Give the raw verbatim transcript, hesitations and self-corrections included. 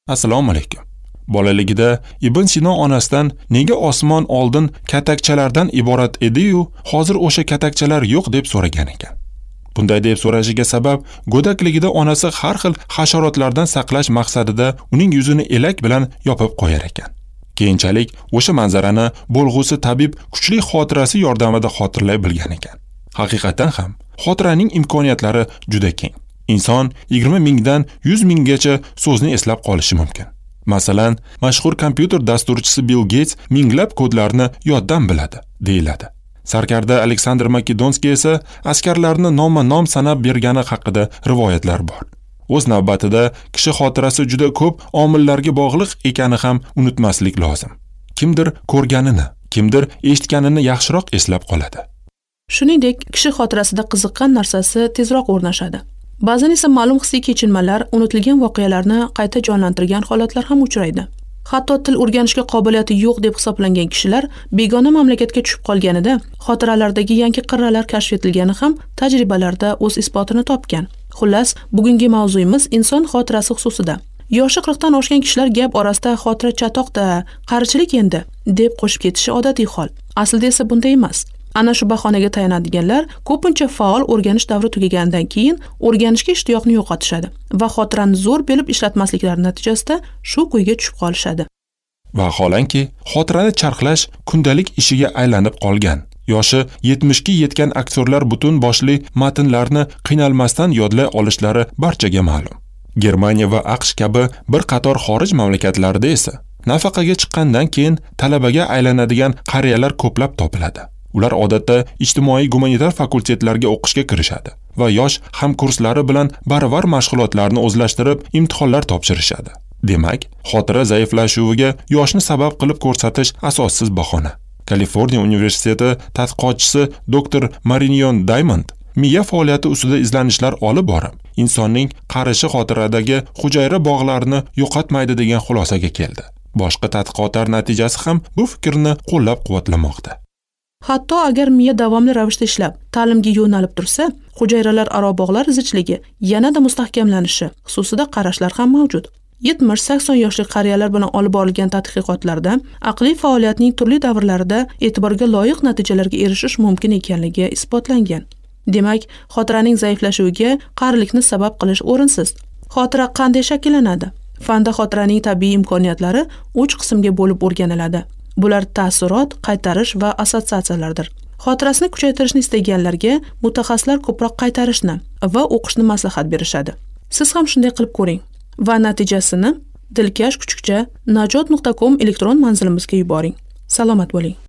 Assalomu alaykum. Bolaligida Ibn Sino onasidan nega osmon oldin katakchalardan iborat edi-yu, hozir o'sha katakchalar yo'q deb so'ragan ekan. Bunday deb so'rashiga sabab go'dakligida onasi har xil hasharotlardan saqlash maqsadida uning yuzini elak bilan yopib qo'yar ekan. Keyinchalik o'sha manzarani bo'lg'usi tabib kuchli xotirasi yordamida xotirlay bilgan ekan. Haqiqatan ham xotiraning imkoniyatlari juda keng. Inson yigirma mingdan yuz minggacha so'zni eslab qolishi mumkin. Masalan, mashhur kompyuter dasturchisi Bill Gates minglab kodlarni yoddan biladi, deyiladi. Sarkarda Aleksandr Makedonskiy esa askarlarni nomma-nom sanab bergani haqida rivoyatlar bor. O'z navbatida kishi xotirasi juda ko'p omillarga bog'liq ekani ham unutmaslik lozim. Kimdir ko'rganini, kimdir eshitganini yaxshiroq eslab qoladi. Shuningdek, kishi xotirasida qiziqqan narsasi tezroq o'rnashadi. Ba'zan esa ma'lum hissiy kechinmalar unutilgan voqealarni qayta jonlantirgan holatlar ham uchraydi. Hatto til o'rganishga qobiliyati yo'q deb hisoblangan kishilar begona mamlakatga tushib qolganida xotiralaridagi yangi qirralar kashf etilgani ham tajribalarda o'z isbotini topgan. Xullas, bugungi mavzuyimiz inson xotirasi xususida. Yoshi qirqdan oshgan kishilar gap orasida xotira chatoqda, qarichilik endi deb qo'shib ketishi odatiy hol. Aslida esa bunday emas. Ana shu bahonaga tayanadiganlar ko'pincha faol o'rganish davri tugaganidan keyin o'rganishga ishtiyoqni yo'qotishadi va xotirani zo'r belib ishlatmasliklari natijasida shu kuyga tushib qolishadi. Vaholanki, xotirani charxlash kundalik ishiga aylanib qolgan. Yoshi yetmishga yetgan aktyorlar butun boshli matnlarni qiynalmasdan yodlay olishlari barchaga ma'lum. Germaniya va AQSh kabi bir qator xorij mamlakatlarida esa nafaqaga chiqqandan keyin talabaga aylanadigan qariyalar ko'plab topiladi. Ular odatda ijtimoiy gumanitar fakultetlarga o'qishga kirishadi va yosh hamkurslari bilan baravar mashg'ulotlarni o'zlashtirib imtihonlar topshirishadi. Demak, xotira zaiflashuviga yoshni sabab qilib ko'rsatish asossiz bahona. Kaliforniya universiteti tadqiqotchisi doktor Marinion Diamond miya faoliyati ustida izlanishlar olib borib, insonning qarishi xotiradagi hujayra bog'larini yo'qotmaydi degan xulosaga keldi. Boshqa tadqiqotlar natijasi ham bu fikrni qo'llab-quvvatlamoqda. Hatto agar miya davomli ravishda ishlab, ta'limga yo'nalib tursa, hujayralar aro bog'lar zichligi yanada mustahkamlanishi xususida qarashlar ham mavjud. yetmish sakson yoshli qariyalar bilan olib borilgan tadqiqotlarda aqliy faoliyatning turli davrlarida e'tiborga loyiq natijalarga erishish mumkin ekanligi isbotlangan. Demak, xotiraning zaiflashuviga qarilikni sabab qilish o'rinsiz. Xotira qanday shakllanadi? Fanda xotiraning tabiiy imkoniyatlari uch qismga bo'lib o'rganiladi. Bular taassurot, qaytarish va assotsiatsiyalardir. Xotirasini kuchaytirishni istaganlarga mutaxassislar ko'proq qaytarishni va o'qishni maslahat berishadi. Siz ham shunday qilib ko'ring va natijasini dilkash kuchukcha najot nuqta com elektron manzilimizga yuboring. Salomat bo'ling.